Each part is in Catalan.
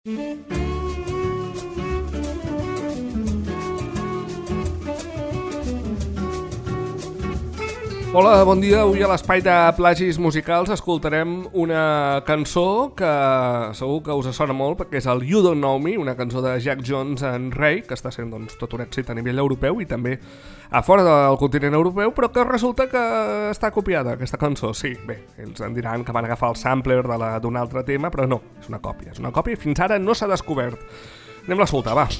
Hola, bon dia. Avui a l'espai de plagis musicals escoltarem una cançó que segur que us sona molt perquè és el You Don't Know Me, una cançó de Jack Jones and Ray, que està sent tot un èxit a nivell europeu i també a fora del continent europeu, però que resulta que està copiada aquesta cançó. Sí, bé, ells en diran que van agafar el sampler d'un altre tema, però no, és una còpia i fins ara no s'ha descobert. Anem-la a escoltar, va.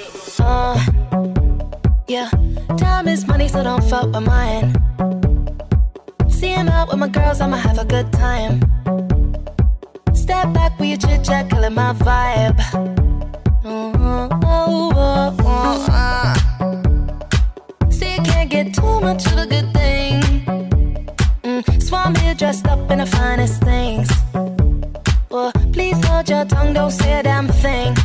Yeah, time is money, so don't fuck with mine. See him out with my girls, I'ma have a good time. Step back with your chit-chat, killing my vibe. See, you can't get too much of a good thing. Swan here dressed up in the finest things. Well, please hold your tongue, don't say a damn thing.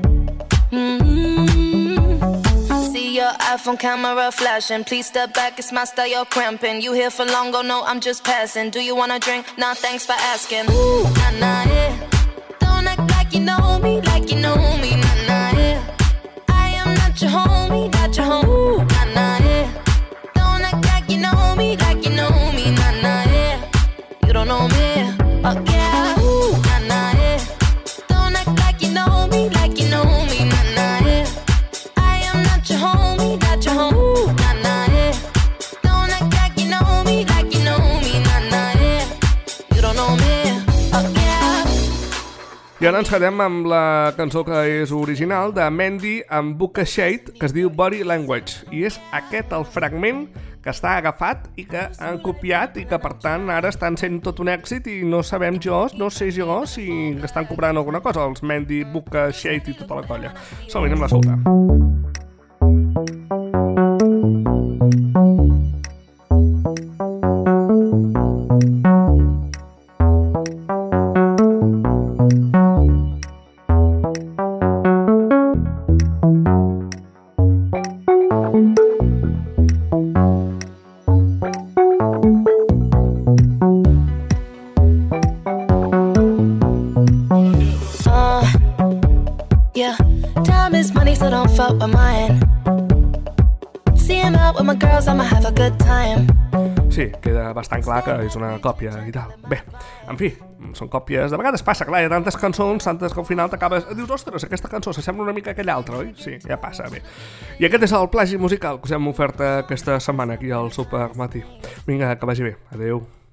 See your iPhone camera flashing. Please step back, it's my style, you're cramping. You here for long, go no, I'm just passing. Do you wanna drink? Nah, thanks for asking. Ooh, nah, nah, yeah. Don't act like you know me, nah, nah, yeah. I am not your homie, not your homie. Ooh, nah, nah, yeah. Don't act like you know me, nah, nah, yeah. You don't know me, yeah. Ooh, nah, nah, yeah. Don't act like you know me, nah, nah, yeah. I am not your homie, not your homie. Ooh, nah, nah, yeah. Don't act like you know me, nah, nah, yeah. You don't know me, yeah. I ara ens quedem amb la cançó que és original de Mandy amb Buka Shade, que es diu Body Language, i és aquest el fragment que està agafat i que han copiat i que per tant ara estan sent tot un èxit i no sabem no sé jo si estan cobrant alguna cosa els Mandy, Buka Shade i tota la colla. Som-hi, anem a escoltar. Yeah, time is money, so don't fuck with mine. See him out with my girls, I'ma have a good time. Sí, queda bastant clar que és una còpia i tal. Bé, en fi, són còpies. De vegades passa, clar, hi ha tantes cançons, tantes que al final t'acabes... Dius, ostres, aquesta cançó s'assembla una mica a aquella altra, oi? Sí, ja passa, bé. I aquest és el plagi musical que us hem ofert aquesta setmana aquí al Supermatí. Vinga, que vagi bé. Adéu.